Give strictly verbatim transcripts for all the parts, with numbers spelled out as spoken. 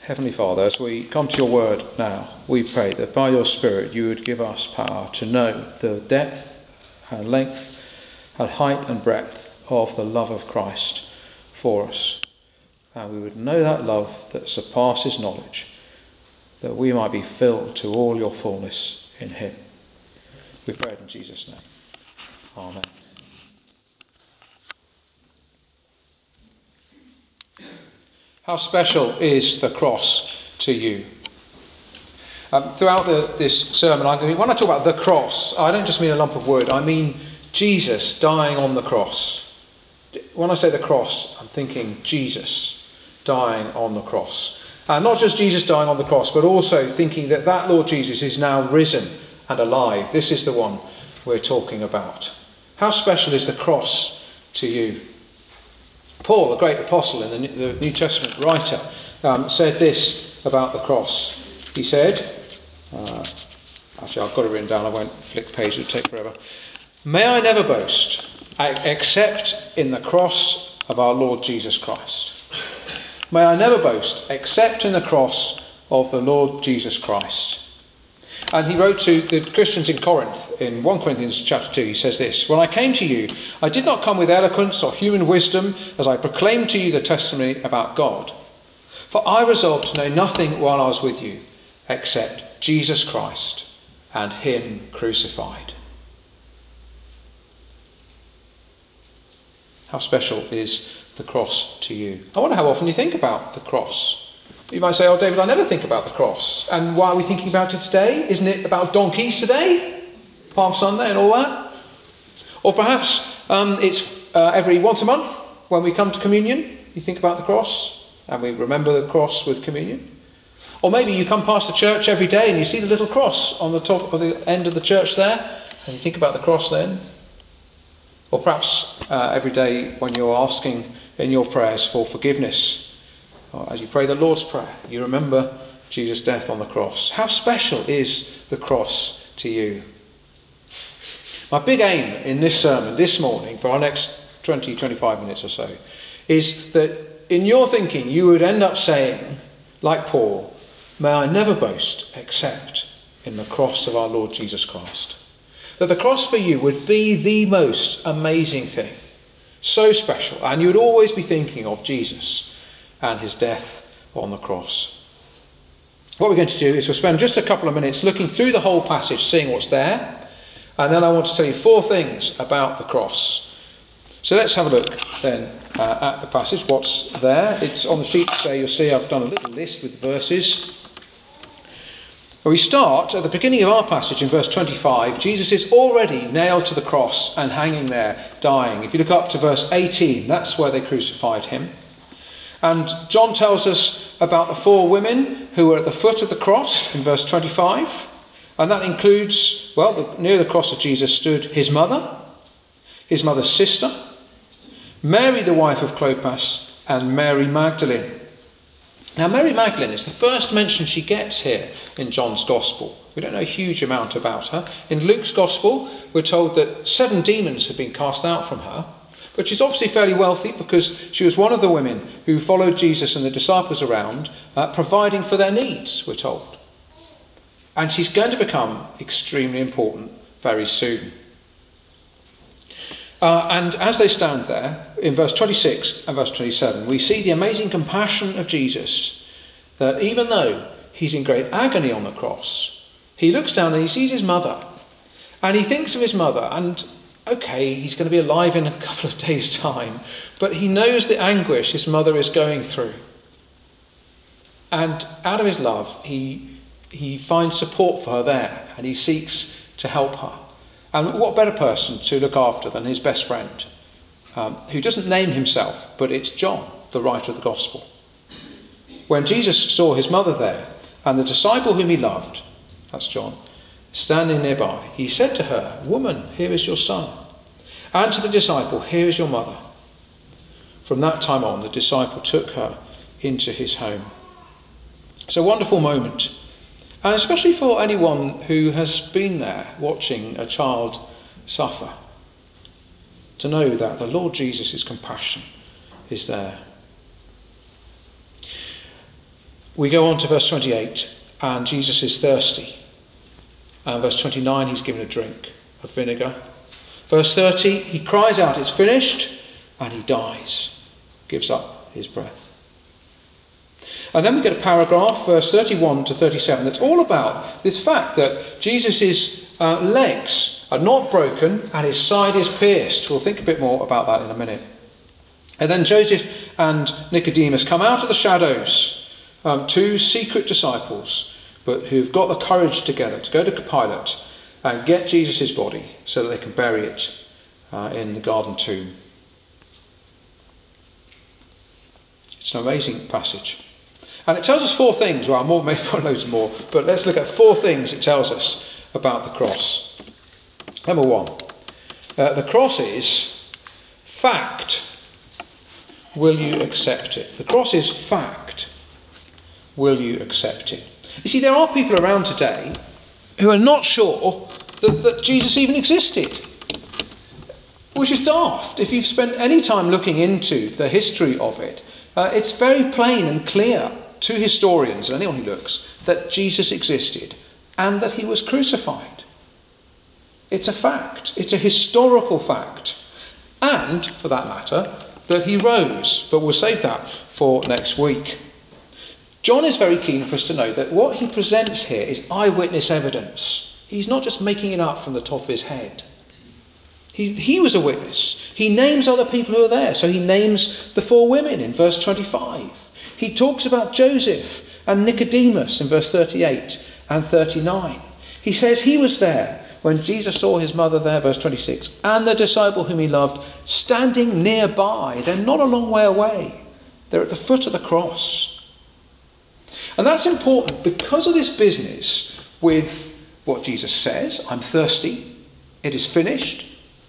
Heavenly Father, as we come to your word now, we pray that by your Spirit you would give us power to know the depth and length and height and breadth of the love of Christ for us. And we would know that love that surpasses knowledge, that we might be filled to all your fullness in him. We pray it in Jesus' name. Amen. How special is the cross to you? Um, throughout the, this sermon, I'm going to, when I talk about the cross, I don't just mean a lump of wood. I mean Jesus dying on the cross. When I say the cross, I'm thinking Jesus dying on the cross. And not just Jesus dying on the cross, but also thinking that that Lord Jesus is now risen and alive. This is the one we're talking about. How special is the cross to you? Paul, the great apostle and the New Testament writer, um, said this about the cross. He said, uh, actually I've got it written down, I won't flick page, it'll take forever. May I never boast except in the cross of our Lord Jesus Christ. May I never boast except in the cross of the Lord Jesus Christ. And he wrote to the Christians in Corinth, in First Corinthians chapter two, he says this: When I came to you, I did not come with eloquence or human wisdom as I proclaimed to you the testimony about God. For I resolved to know nothing while I was with you except Jesus Christ and him crucified. How special is the cross to you? I wonder how often you think about the cross. You might say, oh, David, I never think about the cross. And why are we thinking about it today? Isn't it about donkeys today? Palm Sunday and all that? Or perhaps um, it's uh, every once a month when we come to communion, you think about the cross and we remember the cross with communion. Or maybe you come past the church every day and you see the little cross on the top of the end of the church there and you think about the cross then. Or perhaps uh, every day when you're asking in your prayers for forgiveness, or as you pray the Lord's Prayer, you remember Jesus' death on the cross. How special is the cross to you? My big aim in this sermon this morning for our next twenty, twenty-five minutes or so is that in your thinking you would end up saying, like Paul, may I never boast except in the cross of our Lord Jesus Christ. That the cross for you would be the most amazing thing, so special, and you would always be thinking of Jesus and his death on the cross. What we're going to do is we'll spend just a couple of minutes looking through the whole passage, seeing what's there, and then I want to tell you four things about the cross. So let's have a look then uh, at the passage, what's there. It's on the sheet there, you'll see I've done a little list with verses. We start at the beginning of our passage in verse twenty-five. Jesus is already nailed to the cross and hanging there, dying. If you look up to verse eighteen, that's where they crucified him. And John tells us about the four women who were at the foot of the cross in verse twenty-five. And that includes, well, the, near the cross of Jesus stood his mother, his mother's sister, Mary the wife of Clopas, and Mary Magdalene. Now, Mary Magdalene is the first mention she gets here in John's Gospel. We don't know a huge amount about her. In Luke's Gospel, we're told that seven demons had been cast out from her. But she's obviously fairly wealthy because she was one of the women who followed Jesus and the disciples around, uh, providing for their needs, we're told. And she's going to become extremely important very soon. Uh, and as they stand there, in verse twenty-six and verse twenty-seven, we see the amazing compassion of Jesus, that even though he's in great agony on the cross, he looks down and he sees his mother, and he thinks of his mother, and okay, he's going to be alive in a couple of days' time, but he knows the anguish his mother is going through. And out of his love, he, he finds support for her there, and he seeks to help her. And what better person to look after than his best friend, um, who doesn't name himself, but it's John, the writer of the Gospel. When Jesus saw his mother there, and the disciple whom he loved, that's John, standing nearby, he said to her, "Woman, here is your son." And to the disciple, "Here is your mother." From that time on, the disciple took her into his home. It's a wonderful moment. And especially for anyone who has been there watching a child suffer, to know that the Lord Jesus' compassion is there. We go on to verse twenty-eight, and Jesus is thirsty. And verse twenty-nine, he's given a drink of vinegar. Verse thirty, he cries out, it's finished, and he dies, gives up his breath. And then we get a paragraph, verse thirty-one to thirty-seven, that's all about this fact that Jesus' uh, legs are not broken and his side is pierced. We'll think a bit more about that in a minute. And then Joseph and Nicodemus come out of the shadows, um, two secret disciples, but who've got the courage together to go to Pilate and get Jesus' body so that they can bury it uh, in the garden tomb. It's an amazing passage. And it tells us four things. Well, more, maybe loads more, but let's look at four things it tells us about the cross. Number one, uh, the cross is fact. Will you accept it? The cross is fact. Will you accept it? You see, there are people around today who are not sure that, that Jesus even existed, which is daft. If you've spent any time looking into the history of it, uh, it's very plain and clear to historians and anyone who looks that Jesus existed and that he was crucified. It's a fact. It's a historical fact. And, for that matter, that he rose. But we'll save that for next week. John is very keen for us to know that what he presents here is eyewitness evidence. He's not just making it up from the top of his head. He, he was a witness. He names other people who are there. So he names the four women in verse twenty-five. He talks about Joseph and Nicodemus in verse thirty-eight and thirty-nine. He says he was there when Jesus saw his mother there, verse twenty-six, and the disciple whom he loved standing nearby. They're not a long way away. They're at the foot of the cross. And that's important because of this business with what Jesus says, I'm thirsty, it is finished,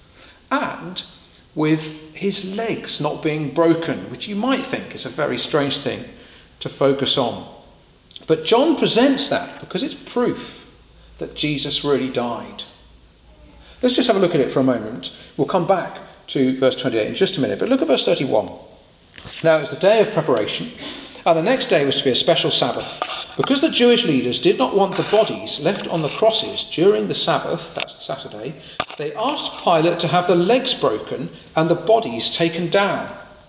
and with his legs not being broken, which you might think is a very strange thing to focus on. But John presents that because it's proof that Jesus really died. Let's just have a look at it for a moment. We'll come back to verse twenty-eight in just a minute, but look at verse thirty-one. Now, it was the day of preparation, and the next day was to be a special Sabbath. Because the Jewish leaders did not want the bodies left on the crosses during the Sabbath, that's the Saturday, they asked Pilate to have the legs broken and the bodies taken down.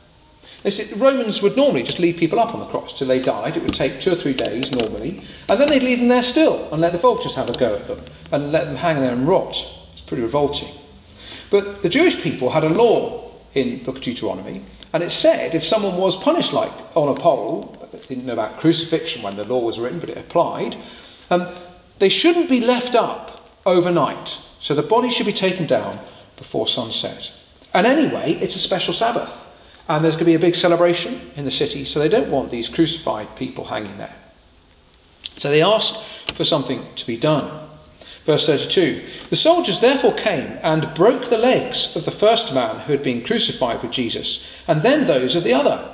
The Romans would normally just leave people up on the cross till they died. It would take two or three days normally, and then they'd leave them there still and let the vultures have a go at them and let them hang there and rot. It's pretty revolting. But the Jewish people had a law in the Book of Deuteronomy, and it said if someone was punished like on a pole, they didn't know about crucifixion when the law was written, but it applied, um, they shouldn't be left up overnight. So the body should be taken down before sunset. And anyway, it's a special Sabbath, and there's going to be a big celebration in the city, so they don't want these crucified people hanging there. So they asked for something to be done. Verse thirty-two, the soldiers therefore came and broke the legs of the first man who had been crucified with Jesus, and then those of the other.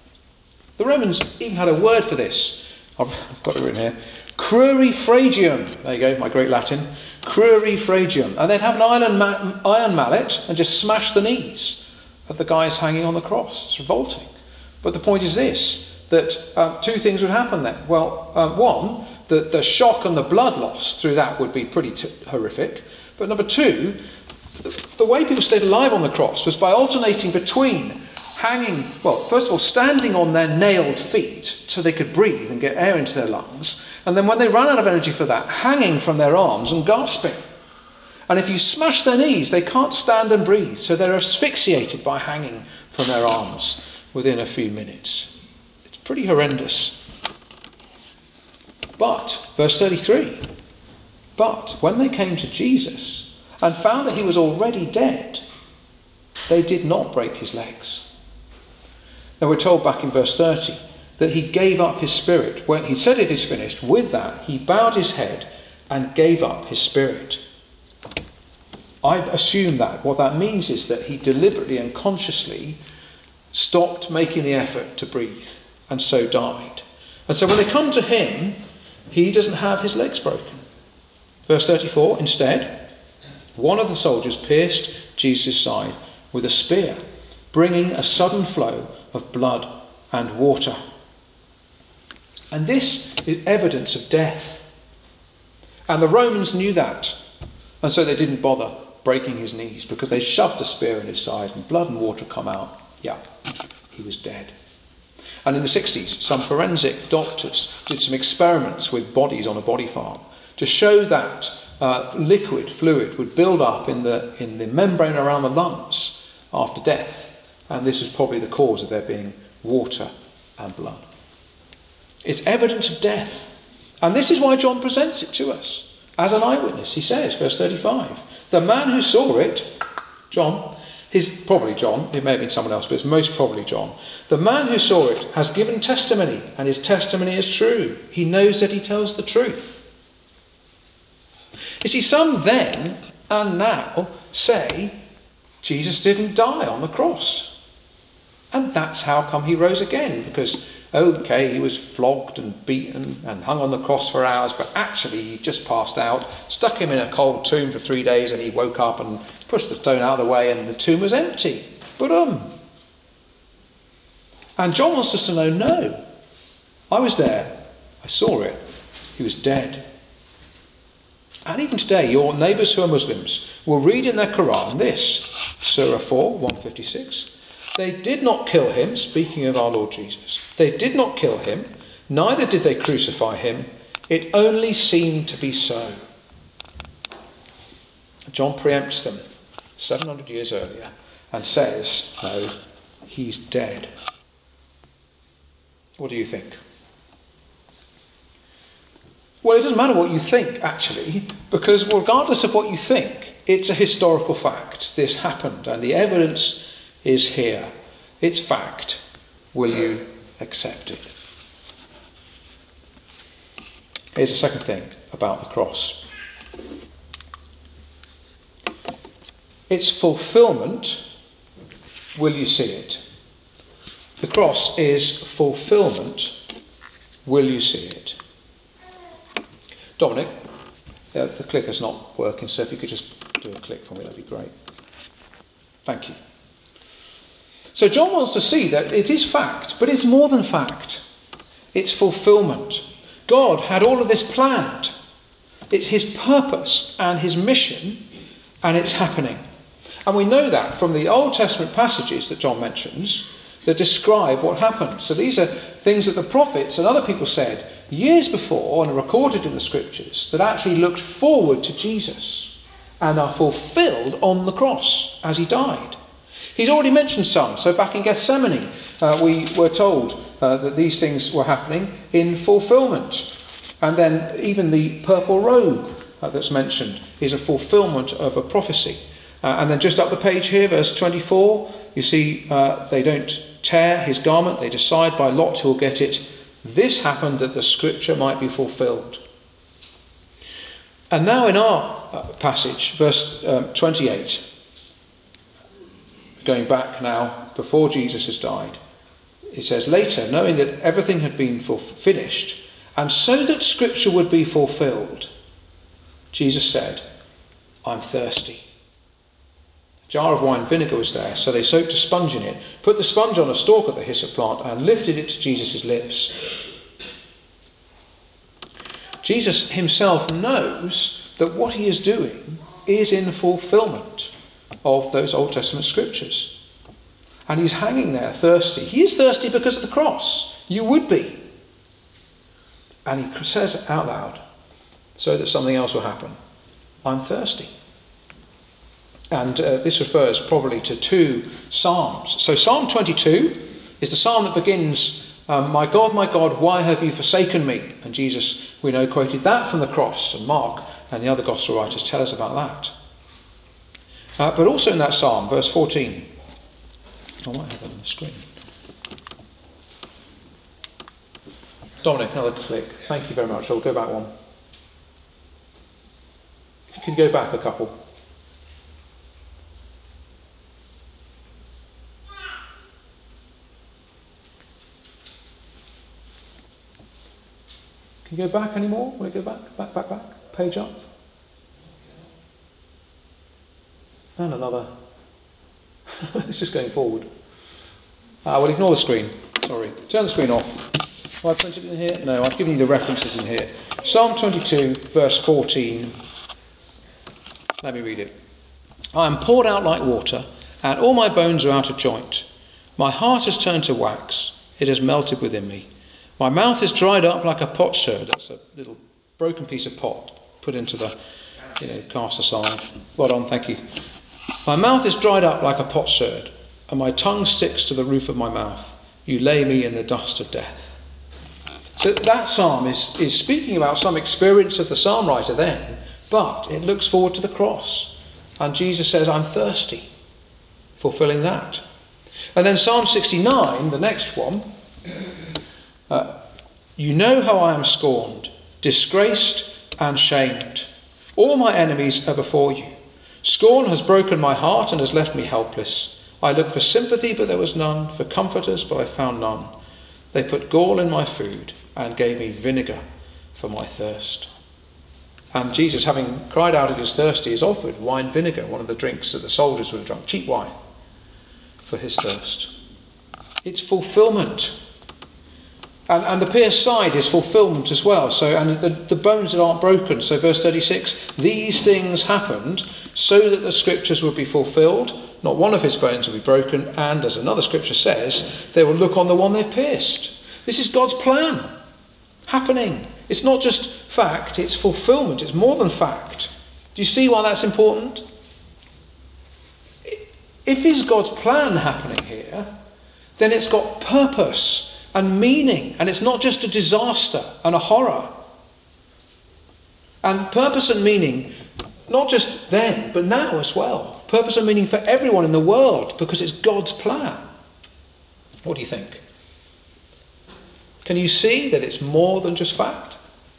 The Romans even had a word for this. I've got it written here. Crurifragium. There you go, my great Latin. Crurifragium. And they'd have an iron, ma- iron mallet and just smash the knees of the guys hanging on the cross. It's revolting. But the point is this, that um, two things would happen then. Well, um, one, the, the shock and the blood loss through that would be pretty t- horrific. But number two, the, the way people stayed alive on the cross was by alternating between hanging, well, first of all, standing on their nailed feet so they could breathe and get air into their lungs. And then when they ran out of energy for that, hanging from their arms and gasping. And if you smash their knees, they can't stand and breathe. So they're asphyxiated by hanging from their arms within a few minutes. It's pretty horrendous. But, verse thirty-three, but when they came to Jesus and found that he was already dead, they did not break his legs. Now we're told back in verse thirty that he gave up his spirit. When he said it is finished, with that he bowed his head and gave up his spirit. I assume that what that means is that he deliberately and consciously stopped making the effort to breathe and so died. And so when they come to him, he doesn't have his legs broken. Verse thirty-four, instead, one of the soldiers pierced Jesus' side with a spear, bringing a sudden flow of blood and water. And this is evidence of death. And the Romans knew that. And so they didn't bother breaking his knees, because they shoved a spear in his side and blood and water come out. Yeah, he was dead. And in the sixties, some forensic doctors did some experiments with bodies on a body farm to show that uh, liquid, fluid, would build up in the, in the membrane around the lungs after death. And this is probably the cause of there being water and blood. It's evidence of death. And this is why John presents it to us. As an eyewitness, he says, verse thirty-five, the man who saw it, John, his, probably John, it may have been someone else, but it's most probably John. The man who saw it has given testimony, and his testimony is true. He knows that he tells the truth. You see, some then and now say Jesus didn't die on the cross. And that's how come he rose again, because okay, he was flogged and beaten and hung on the cross for hours, but actually he just passed out, stuck him in a cold tomb for three days, and he woke up and pushed the stone out of the way and the tomb was empty. Boom. And John wants us to know, no, I was there, I saw it, he was dead. And even today, your neighbours who are Muslims will read in their Quran this, Surah four, one fifty-six, they did not kill him, speaking of our Lord Jesus. They did not kill him, neither did they crucify him. It only seemed to be so. John preempts them seven hundred years earlier and says, no, he's dead. What do you think? Well, it doesn't matter what you think, actually, because regardless of what you think, it's a historical fact. This happened, and the evidence is here. It's fact. Will you accept it? Here's a second thing about the cross. Its fulfillment. Will you see it? The cross is fulfillment. Will you see it? Dominic, uh, the clicker's not working, so if you could just do a click for me, that'd be great. Thank you. So John wants to see that it is fact, but it's more than fact. It's fulfillment. God had all of this planned. It's his purpose and his mission, and it's happening. And we know that from the Old Testament passages that John mentions that describe what happened. So these are things that the prophets and other people said years before and are recorded in the scriptures that actually looked forward to Jesus and are fulfilled on the cross as he died. He's already mentioned some. So back in Gethsemane, uh, we were told uh, that these things were happening in fulfillment. And then even the purple robe uh, that's mentioned is a fulfillment of a prophecy. Uh, and then just up the page here, verse twenty-four, you see uh, they don't tear his garment, they decide by lot who will get it. This happened that the scripture might be fulfilled. And now in our uh, passage, verse um, twenty-eight, going back now before Jesus has died, it says, later, knowing that everything had been full- finished, and so that scripture would be fulfilled, Jesus said, I'm thirsty. A jar of wine vinegar was there, so they soaked a sponge in it, put the sponge on a stalk of the hyssop plant, and lifted it to Jesus' lips. Jesus himself knows that what he is doing is in fulfillment of those Old Testament scriptures. And he's hanging there thirsty. He is thirsty because of the cross. You would be. And he says it out loud so that something else will happen. I'm thirsty. And uh, this refers probably to two psalms. So Psalm twenty-two is the psalm that begins, um, my God, my God, why have you forsaken me? And Jesus, we know, quoted that from the cross. And Mark and the other gospel writers tell us about that. Uh, but also in that psalm, verse fourteen. I might have that on the screen. Dominic, another click. Thank you very much. I'll go back one. If you could go back a couple. Can you go back anymore? Will it go back, back, back, back? Page up. And another. It's just going forward. Ah, well, ignore the screen. Sorry. Turn the screen off. Have I printed it in here? No, I've given you the references in here. Psalm twenty-two, verse fourteen. Let me read it. I am poured out like water, and all my bones are out of joint. My heart has turned to wax. It has melted within me. My mouth is dried up like a potsherd. That's a little broken piece of pot put into the, you know, cast aside. Well done, thank you. My mouth is dried up like a potsherd, and my tongue sticks to the roof of my mouth. You lay me in the dust of death. So that psalm is, is speaking about some experience of the psalm writer then, but it looks forward to the cross. And Jesus says, I'm thirsty, fulfilling that. And then Psalm sixty-nine, the next one, uh, you know how I am scorned, disgraced and shamed. All my enemies are before you. Scorn has broken my heart and has left me helpless. I looked for sympathy, but there was none, for comforters, but I found none. They put gall in my food and gave me vinegar for my thirst. And Jesus, having cried out he was thirsty, is offered wine vinegar, one of the drinks that the soldiers would have drunk, cheap wine, for his thirst. It's fulfillment. And, and the pierced side is fulfillment as well. So, and the, the bones that aren't broken. So verse thirty-six, these things happened so that the scriptures would be fulfilled. Not one of his bones will be broken. And as another scripture says, they will look on the one they've pierced. This is God's plan happening. It's not just fact, it's fulfillment. It's more than fact. Do you see why that's important? If it's God's plan happening here, then it's got purpose and meaning, and it's not just a disaster and a horror. And purpose and meaning, not just then, but now as well. Purpose and meaning for everyone in the world, because it's God's plan. What do you think? Can you see that it's more than just fact?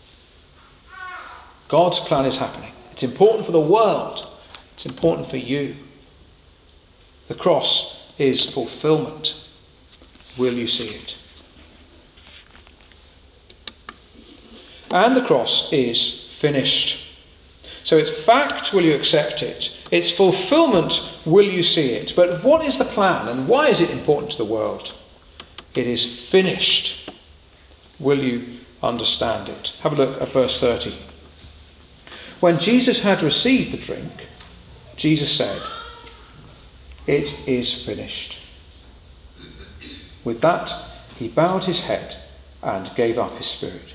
God's plan is happening. It's important for the world. It's important for you. The cross is fulfillment. Will you see it? And the cross is finished. So it's fact, will you accept it? It's fulfillment, will you see it? But what is the plan and why is it important to the world? It is finished. Will you understand it? Have a look at verse thirty. When Jesus had received the drink, Jesus said, it is finished. With that, he bowed his head and gave up his spirit.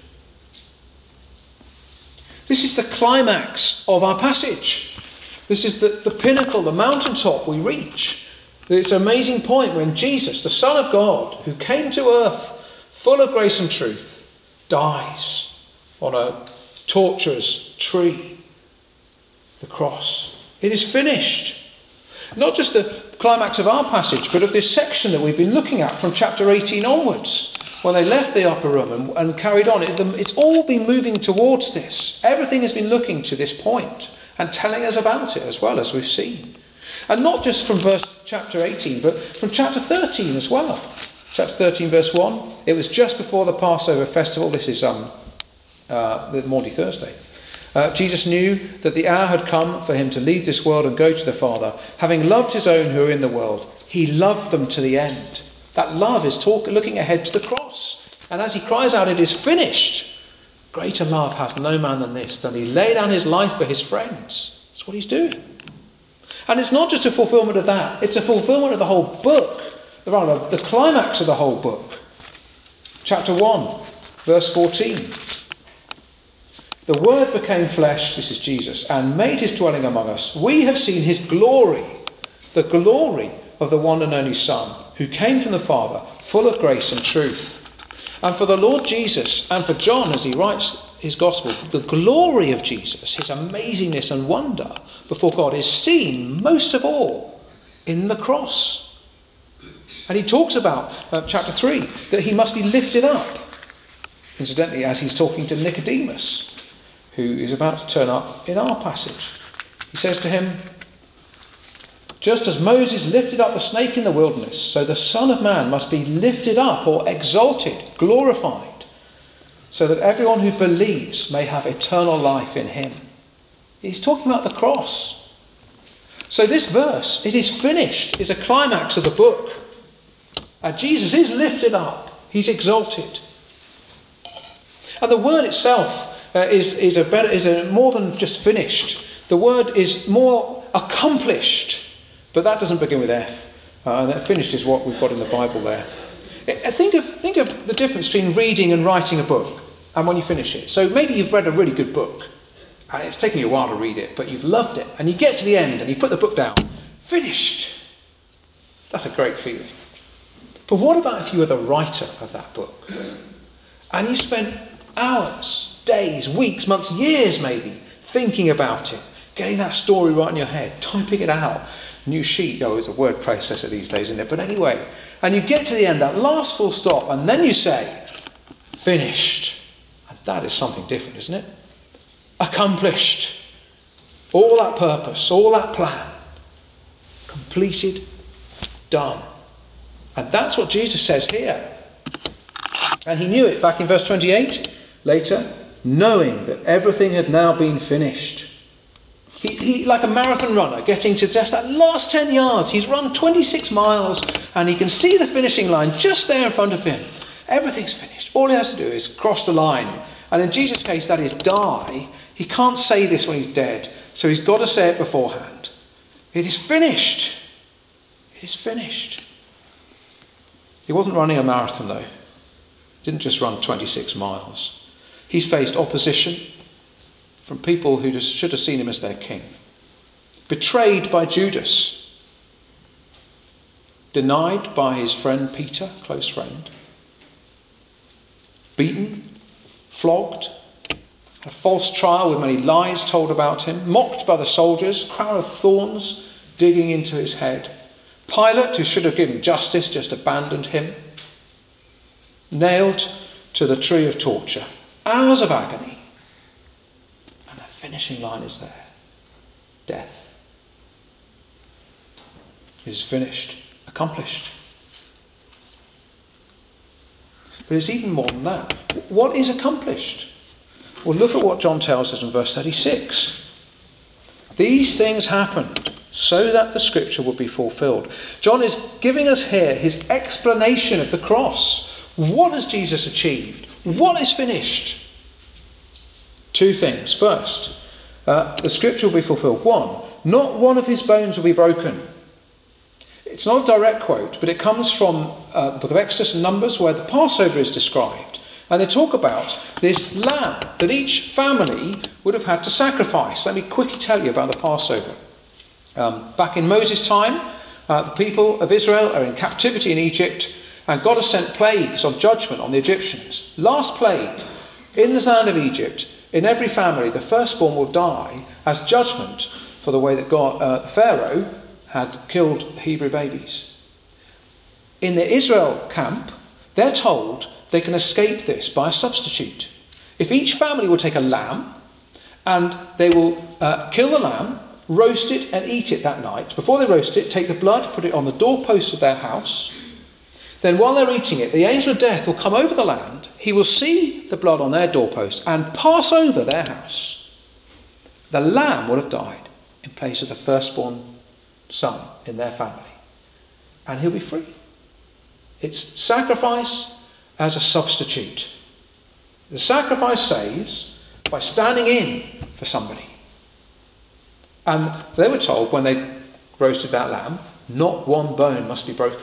This is the climax of our passage. This is the, the pinnacle, the mountaintop we reach. It's an amazing point when Jesus, the Son of God, who came to earth full of grace and truth, dies on a torturous tree, the cross. It is finished. Not just the climax of our passage, but of this section that we've been looking at from chapter eighteen onwards, when they left the upper room and, and carried on. It, it's all been moving towards this. Everything has been looking to this point and telling us about it as well, as we've seen. And not just from verse chapter eighteen, but from chapter thirteen as well. Chapter thirteen, verse one. It was just before the Passover festival. This is um, uh, the Maundy Thursday. Uh, Jesus knew that the hour had come for him to leave this world and go to the Father. Having loved his own who are in the world, he loved them to the end. That love is talk, looking ahead to the cross. And as he cries out, it is finished. Greater love hath no man than this, than he lay down his life for his friends. That's what he's doing. And it's not just a fulfillment of that. It's a fulfillment of the whole book. Rather, the climax of the whole book. Chapter one, verse fourteen. The Word became flesh, this is Jesus, and made his dwelling among us. We have seen his glory, the glory of the one and only Son, who came from the Father, full of grace and truth. And for the Lord Jesus, and for John as he writes his gospel, the glory of Jesus, his amazingness and wonder before God, is seen most of all in the cross. And he talks about, uh, chapter three, that he must be lifted up. Incidentally, as he's talking to Nicodemus, who is about to turn up in our passage. He says to him, just as Moses lifted up the snake in the wilderness, so the Son of Man must be lifted up or exalted, glorified, so that everyone who believes may have eternal life in him. He's talking about the cross. So this verse, it is finished, is a climax of the book. And Jesus is lifted up. He's exalted. And the word itself uh, is, is, a better, is a more than just finished. The word is more accomplished. But that doesn't begin with F. Uh, and finished is what we've got in the Bible there. I think of, think of the difference between reading and writing a book and when you finish it. So maybe you've read a really good book and it's taken you a while to read it, but you've loved it. And you get to the end and you put the book down. Finished. That's a great feeling. But what about if you were the writer of that book? And you spent hours, days, weeks, months, years maybe, thinking about it, getting that story right in your head, typing it out. New sheet, oh, it's a word processor these days, isn't it? But anyway, and you get to the end, that last full stop, and then you say, finished. And that is something different, isn't it? Accomplished. All that purpose, all that plan, completed, done. And that's what Jesus says here. And he knew it back in verse twenty-eight. Later, knowing that everything had now been finished. He, he, like a marathon runner, getting to just that last ten yards. He's run twenty-six miles and he can see the finishing line just there in front of him. Everything's finished. All he has to do is cross the line. And in Jesus' case, that is die. He can't say this when he's dead. So he's got to say it beforehand. It is finished. It is finished. He wasn't running a marathon, though. He didn't just run twenty-six miles. He's faced opposition from people who just should have seen him as their king. Betrayed by Judas. Denied by his friend Peter, close friend. Beaten, flogged, a false trial with many lies told about him, mocked by the soldiers, crown of thorns digging into his head. Pilate, who should have given justice, just abandoned him. Nailed to the tree of torture. Hours of agony. Finishing line is there. Death. It is finished, accomplished. But it's even more than that. What is accomplished? Well, look at what John tells us in verse thirty-six. These things happened so that the scripture would be fulfilled. John is giving us here his explanation of the cross. What has Jesus achieved? What is finished? Two things. First, uh, the scripture will be fulfilled. One, not one of his bones will be broken. It's not a direct quote, but it comes from uh, the book of Exodus and Numbers, where the Passover is described. And they talk about this lamb that each family would have had to sacrifice. Let me quickly tell you about the Passover. Um, back in Moses' time, uh, the people of Israel are in captivity in Egypt, and God has sent plagues of judgment on the Egyptians. Last plague, in the land of Egypt, in every family, the firstborn will die as judgment for the way that God, uh, Pharaoh had killed Hebrew babies. In the Israel camp, they're told they can escape this by a substitute. If each family will take a lamb, and they will uh, kill the lamb, roast it and eat it that night. Before they roast it, take the blood, put it on the doorposts of their house. Then while they're eating it, the angel of death will come over the land. He will see the blood on their doorpost and pass over their house. The lamb will have died in place of the firstborn son in their family. And he'll be free. It's sacrifice as a substitute. The sacrifice saves by standing in for somebody. And they were told when they roasted that lamb, not one bone must be broken.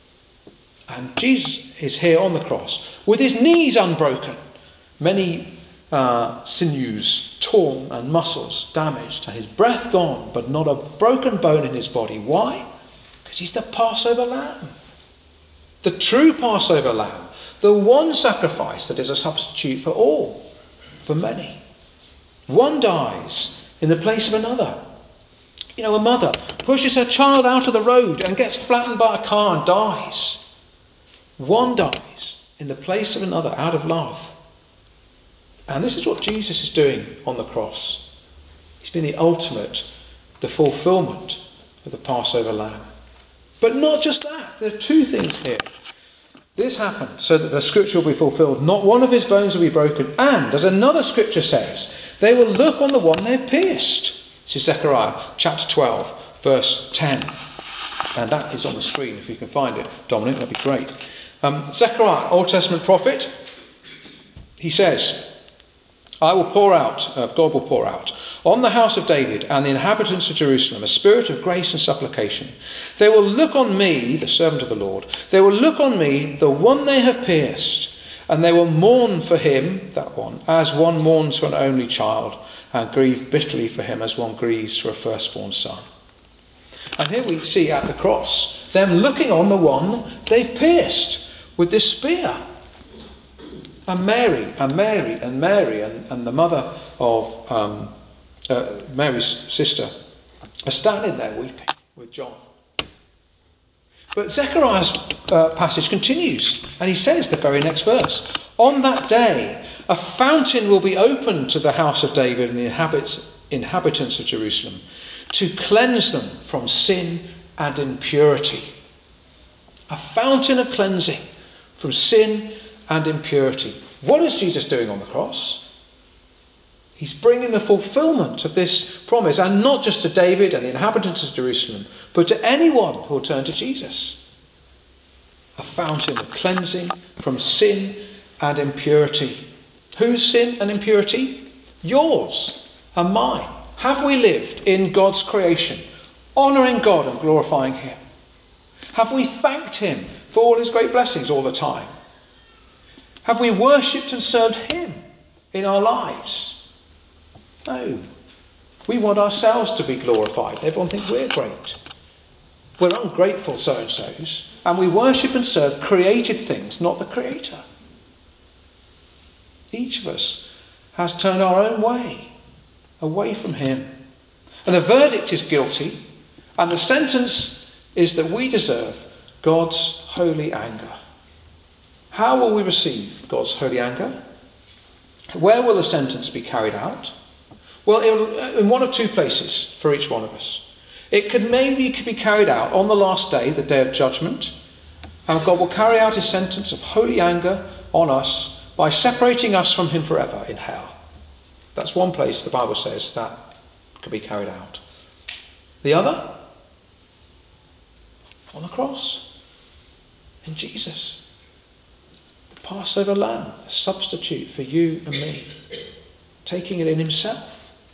And Jesus is here on the cross with his knees unbroken, many uh, sinews torn and muscles damaged, and his breath gone, but not a broken bone in his body. Why? Because he's the Passover lamb. The true Passover lamb. The one sacrifice that is a substitute for all, for many. One dies in the place of another. You know, a mother pushes her child out of the road and gets flattened by a car and dies. One dies in the place of another out of love. And this is what Jesus is doing on the cross. He's been the ultimate, the fulfillment of the Passover lamb. But not just that. There are two things here. This happened so that the scripture will be fulfilled. Not one of his bones will be broken. And, as another scripture says, they will look on the one they've pierced. This is Zechariah chapter twelve, verse ten. And that is on the screen if you can find it. Dominic, that'd be great. Um, Zechariah, Old Testament prophet. He says, I will pour out, uh, God will pour out on the house of David and the inhabitants of Jerusalem a spirit of grace and supplication. They will look on me, the servant of the Lord. They will look on me, the one they have pierced, and they will mourn for him, that one, as one mourns for an only child, and grieve bitterly for him as one grieves for a firstborn son. And here we see at the cross them looking on the one they've pierced with this spear. And Mary, and Mary, and Mary, and, and the mother of um, uh, Mary's sister are standing there weeping with John. But Zechariah's uh, passage continues, and he says the very next verse, on that day a fountain will be opened to the house of David and the inhabit- inhabitants of Jerusalem to cleanse them from sin and impurity. A fountain of cleansing from sin and impurity. What is Jesus doing on the cross? He's bringing the fulfillment of this promise, and not just to David and the inhabitants of Jerusalem, but to anyone who will turn to Jesus. A fountain of cleansing from sin and impurity. Whose sin and impurity? Yours and mine. Have we lived in God's creation, honouring God and glorifying him? Have we thanked him for all his great blessings all the time? Have we worshipped and served him in our lives? No. We want ourselves to be glorified. Everyone thinks we're great. We're ungrateful so-and-sos, and we worship and serve created things, not the Creator. Each of us has turned our own way, away from him. And the verdict is guilty, and the sentence is that we deserve God's holy anger. How will we receive God's holy anger? Where will the sentence be carried out? Well, in one of two places for each one of us. It could maybe be carried out on the last day, the day of judgment, and God will carry out his sentence of holy anger on us by separating us from him forever in hell. That's one place the Bible says that could be carried out. The other? On the cross. In Jesus. The Passover lamb, the substitute for you and me. Taking it in himself.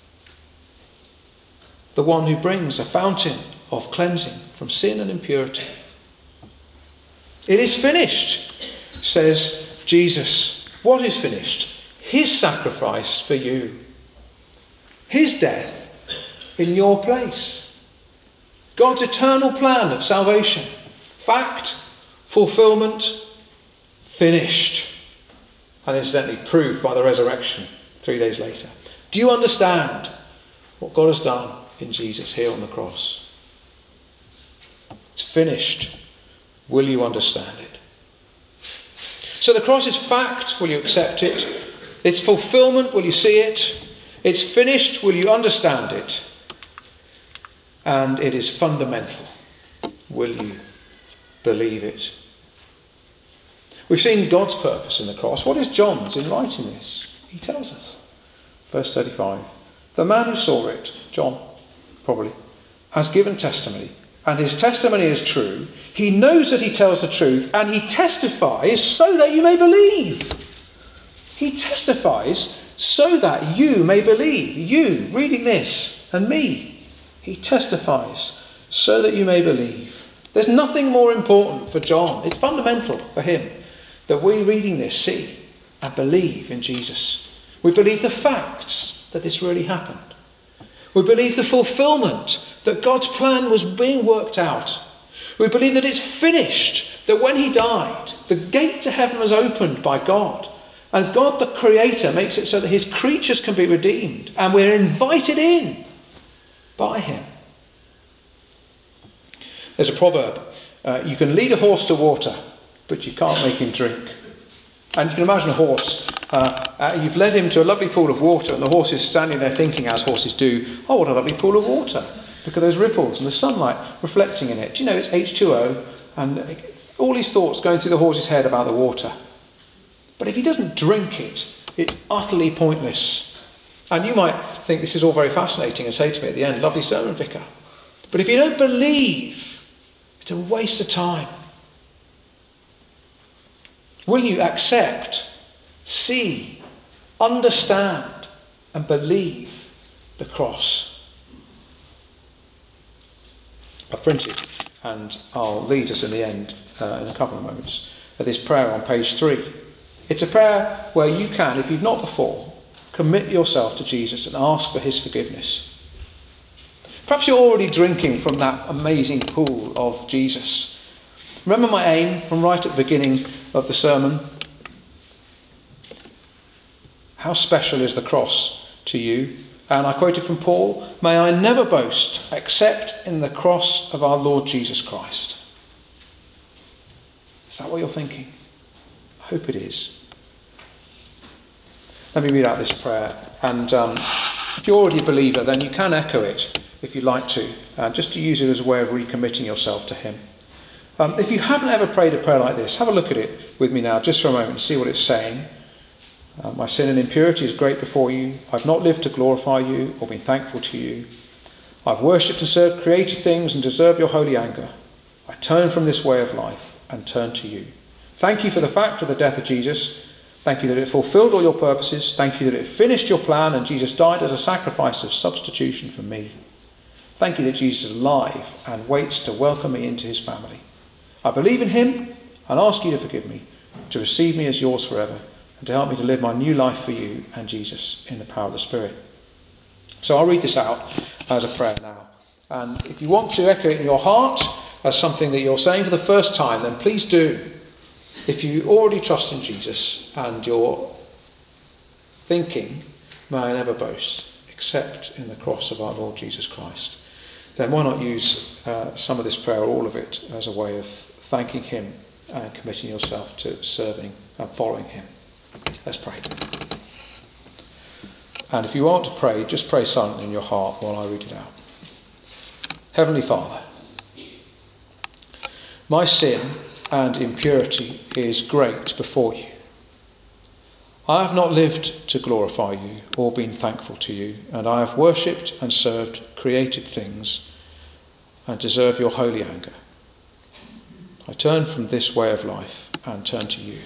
The one who brings a fountain of cleansing from sin and impurity. It is finished, says Jesus. What is finished? His sacrifice for you. His death in your place. God's eternal plan of salvation. Fact, fulfillment, finished. And incidentally proved by the resurrection three days later. Do you understand what God has done in Jesus here on the cross? It's finished. Will you understand it? So the cross is fact. Will you accept it? It's fulfillment. Will you see it? It's finished. Will you understand it? And it is fundamental. Will you believe it? We've seen God's purpose in the cross. What is John's in writing this? He tells us. Verse thirty-five. The man who saw it, John, probably, has given testimony, and his testimony is true. He knows that he tells the truth, and he testifies so that you may believe. He testifies so that you may believe. You, reading this, and me. He testifies so that you may believe. There's nothing more important for John. It's fundamental for him that we, reading this, see and believe in Jesus. We believe the facts that this really happened. We believe the fulfillment, that God's plan was being worked out. We believe that it's finished, that when he died, the gate to heaven was opened by God. And God, the Creator, makes it so that his creatures can be redeemed. And we're invited in by him. There's a proverb. Uh, you can lead a horse to water, but you can't make him drink. And you can imagine a horse. Uh, uh, you've led him to a lovely pool of water, and the horse is standing there thinking, as horses do, oh, what a lovely pool of water. Look at those ripples and the sunlight reflecting in it. Do you know it's H two O? And all these thoughts going through the horse's head about the water. But if he doesn't drink it, it's utterly pointless. And you might think this is all very fascinating and say to me at the end, lovely sermon, Vicar. But if you don't believe, it's a waste of time. Will you accept, see understand and believe the cross. I've printed, and I'll lead us in the end uh, in a couple of moments, of this prayer on page three. It's a prayer where you can, if you've not before, commit yourself to Jesus and ask for his forgiveness. Perhaps you're already drinking from that amazing pool of Jesus. Remember my aim from right at the beginning of the sermon? How special is the cross to you? And I quoted from Paul, may I never boast except in the cross of our Lord Jesus Christ. Is that what you're thinking? I hope it is. Let me read out this prayer. And um, if you're already a believer, then you can echo it if you'd like to, uh, just to use it as a way of recommitting yourself to him. Um, if you haven't ever prayed a prayer like this, have a look at it with me now, just for a moment, and see what it's saying. Uh, my sin and impurity is great before you. I've not lived to glorify you or been thankful to you. I've worshipped and served created things and deserve your holy anger. I turn from this way of life and turn to you. Thank you for the fact of the death of Jesus. Thank you that it fulfilled all your purposes. Thank you that it finished your plan and Jesus died as a sacrifice of substitution for me. Thank you that Jesus is alive and waits to welcome me into his family. I believe in him and ask you to forgive me, to receive me as yours forever, and to help me to live my new life for you and Jesus in the power of the Spirit. So I'll read this out as a prayer now. And if you want to echo it in your heart as something that you're saying for the first time, then please do. If you already trust in Jesus and you're thinking, may I never boast except in the cross of our Lord Jesus Christ, then why not use uh, some of this prayer, or all of it, as a way of thanking him and committing yourself to serving and following him. Let's pray. And if you want to pray, just pray silently in your heart while I read it out. Heavenly Father, my sin and impurity is great before you. I have not lived to glorify you or been thankful to you, and I have worshipped and served created things and deserve your holy anger. I turn from this way of life and turn to you.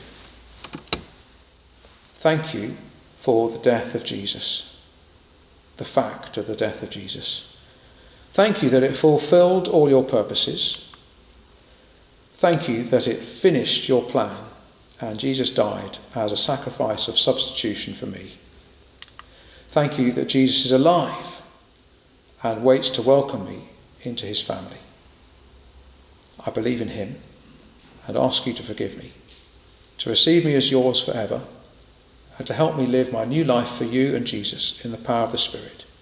Thank you for the death of Jesus, the fact of the death of Jesus. Thank you that it fulfilled all your purposes. Thank you that it finished your plan and Jesus died as a sacrifice of substitution for me. Thank you that Jesus is alive and waits to welcome me into his family. I believe in him and ask you to forgive me, to receive me as yours forever, and to help me live my new life for you and Jesus in the power of the Spirit.